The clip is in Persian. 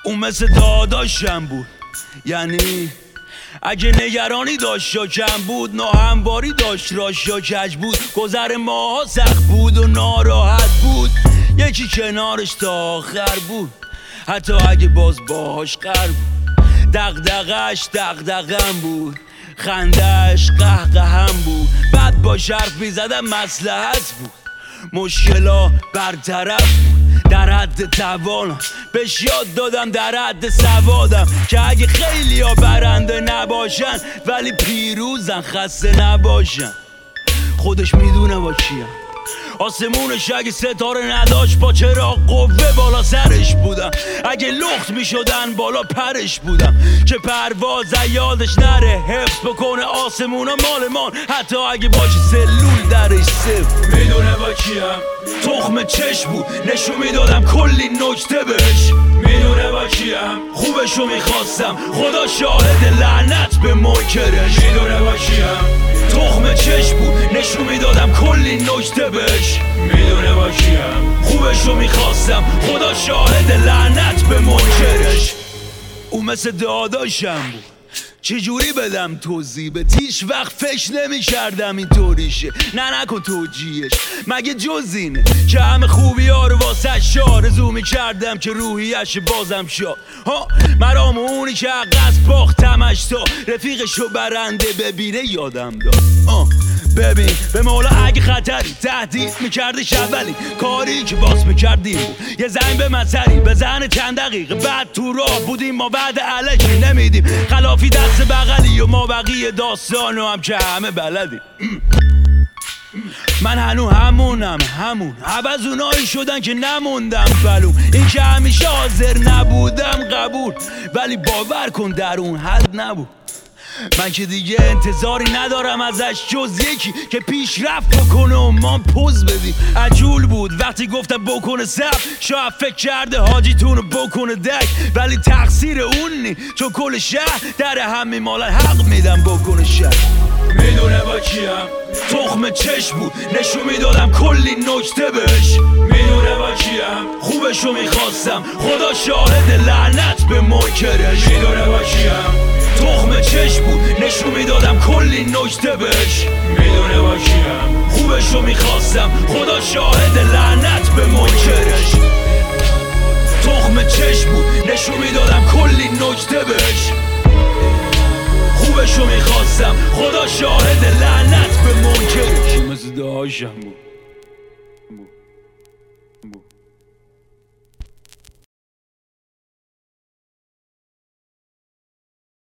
اون مثل داداشم بود، یعنی اگه نگرانی داشت یا کم بود، ناهمواری داشت راش یا کج بود، گذر ماها سخت بود و ناراحت بود، یکی کنارش تا آخر بود، حتی اگه باز باهاش قرب بود. دغدغش دغدغم بود، خندهش قهقهم بود، بعد با حرف میزدم مصلحت بود، مشکلا برطرف بود، در حد توانم بهش یاد دادم، در حد سوادم که اگه خیلی ها برنده نباشن ولی پیروزن، خسته نباشن. خودش میدونه با کیم، آسمونش اگه ستاره نداشت با چراغ قوه بالا سرش بودم، اگه لخت میشدن بالا پرش بودم، که پرواز یادش نره، حفظ بکنه آسمونا مالمان، حتی اگه باشه سلول درش صفر. میدونه با کیم، تخم چشم بود، نشون میدادم کلی نکته بهش. میدونه با کیم، خوبشو میخواستم، خدا شاهد لعنت به منکرش. میدونه با کیم، تخم چشم بود، نشون میدادم کلی نکته بهش. میدونه با کیم، خوبشو میخواستم، خدا شاهد لعنت به منکرش. اون مثل داداشم بود، چجوری بدم توضیح؟ به هیچ وقت فکر نمی کردم این طوریشه، نکن توجیهش، مگه جز اینه که همه خوبی ها رو واسه آرزو می کردم که روحیش بازم شد. مرام اونی که عقص باختمش تا رفیقشو برنده ببینه یادم داد. ببین به مولا اگه خطری تهدید میکردش، اولی کاری که باز میکردیم بود یه زنگ به من سری بزنه چند دقیقه بعد تو راه بودیم، ما بعد علکی نمیدیم، خلافی دست بغلی و ما بقیه داستانو هم که همه بلدیم. من همون عوض اونایی شدن که نموندم فلوم، این که همیشه حاضر نبودم قبول، ولی باور کن در اون حد نبود. من که دیگه انتظاری ندارم ازش جز یکی که پیشرفت بکنه و ما پوز بدیم. عجول بود وقتی گفتم بکنه سب، شاید فکر کرده حاجیتونو بکنه دک، ولی تقصیر اون نی، چون کل شهر در همین مالن حق میدم بکنه شهر. میدونه با کیم، تخم چشم بود، نشون میدادم کلی نکته بهش. میدونه با کیم، خوبشو میخواستم، خدا شاهد لعنت به منکرش. میدونه با کیم، تخم چشم بود، نشون میدادم کلی نکته بهش. میدونه با کیم، خوبشو میخواستم، خدا شاهد لعنت به منکرش. تخم چشم بود، نشون میدادم کلی نکته بهش. خوبشو میخواستم، خدا شاهد لعنت به منکرش. مثل داشتم بود.